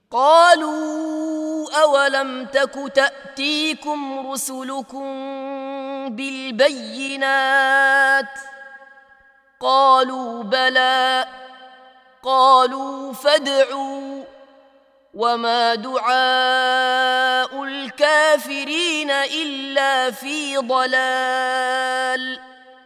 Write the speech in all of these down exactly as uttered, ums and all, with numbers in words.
قالوا أولم تك تأتيكم رسلكم بالبينات قالوا بلى قالوا فادعوا وما دعاء الكافرين إلا في ضلال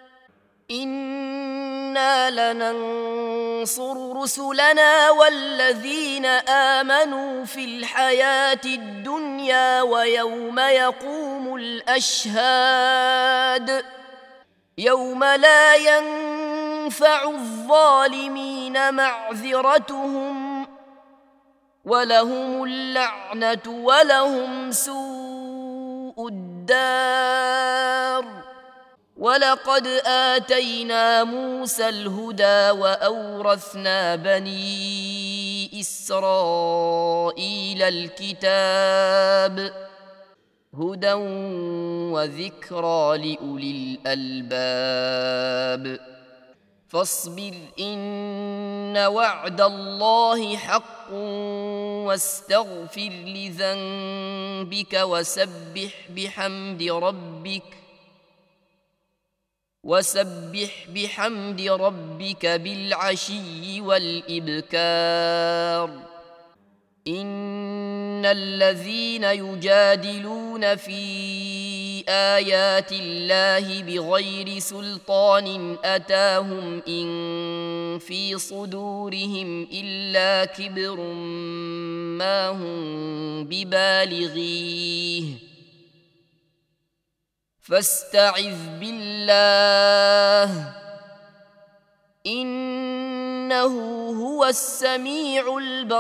إنا لننصر رسلنا والذين آمنوا في الحياة الدنيا ويوم يقوم الأشهاد يوم لا ينفع الظالمين معذرتهم ولهم اللعنة ولهم سوء الدار ولقد آتينا موسى الهدى وأورثنا بني إسرائيل الكتاب هدى وذكرى لأولي الألباب فاصبر إن وعد الله حق واستغفر لذنبك وسبح بحمد ربك وسبح بحمد ربك بالعشي والإبكار إن الذين يجادلون في آيات الله بغير سلطان أتاهم إن في صدورهم إلا كبر ما هم ببالغيه فاستعذ بالله إنه هو السميع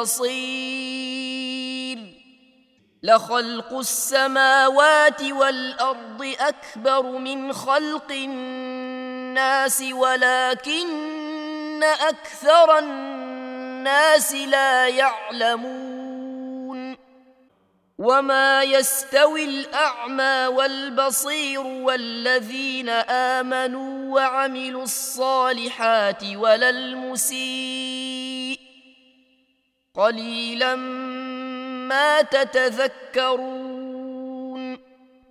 البصير لخلق السماوات والأرض أكبر من خلق الناس ولكن أكثر الناس لا يعلمون وما يستوي الأعمى والبصير والذين آمنوا وعملوا الصالحات ولا المسيء قليلا ما تتذكرون